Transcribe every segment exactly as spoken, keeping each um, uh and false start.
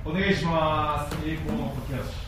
お願いします。栄光の時足。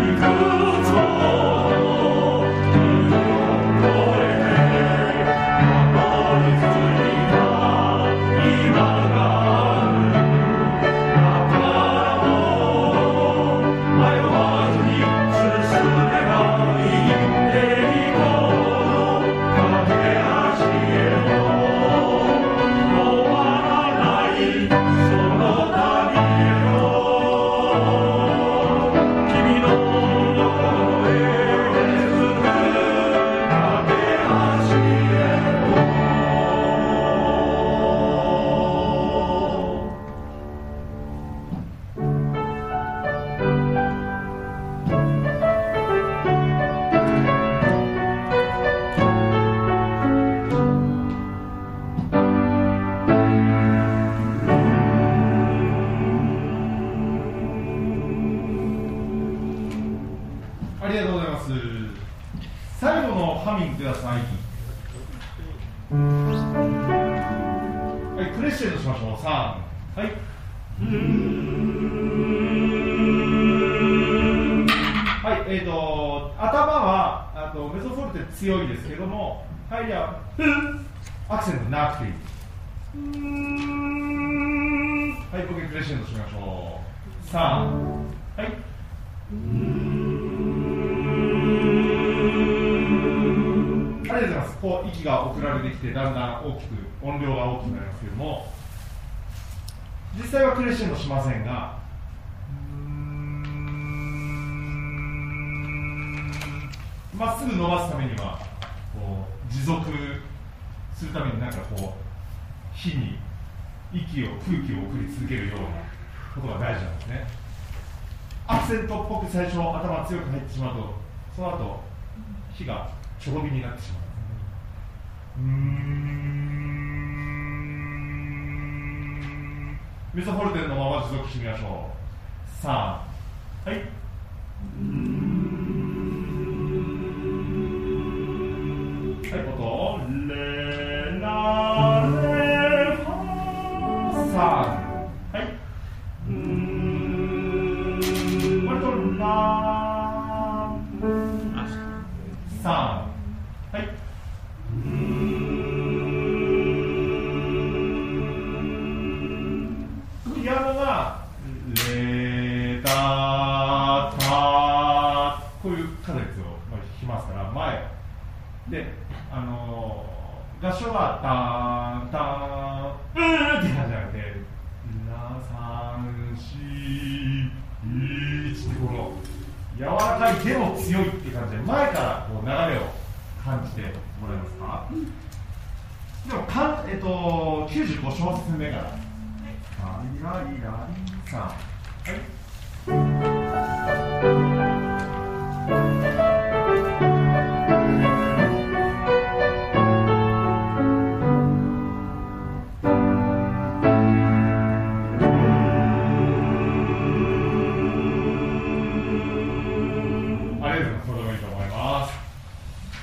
「 最後のハミングください。はい、クレッシェンドしましょう。さん、はい。はい、えーと、頭はあとメゾフォルテ強いですけども、はい、じゃあ、アクセントなくていい。はい、ここでクレッシェンドしましょう。さん、はい。ありがとうございます。こう息が送られてきて、だんだん大きく、音量が大きくなりますけども、実際はクレッシェンドしませんが、まっすぐ伸ばすためには、こう持続するために、なんかこう、火に息を、空気を送り続けるようなことが大事なんですね。アクセントっぽく最初、頭強く入ってしまうと、その後火がちょろ火になってしまう。うーん、メゾフォルテのまま持続してみましょう。さん、はい。はい、音レラレファさん、はい。これとラさん、はい。ピアノがレタタこういうカレッツを弾きますから、前で、あのー、合唱がタンタンうーって感じじゃなくて、ラサンシーいちってこの柔らかいでも強いって感じで、前からこう流れを感じてもらえますか。でもかん、えっと、きゅうじゅうご小節目から、はい、ラリラリラリさん、はい。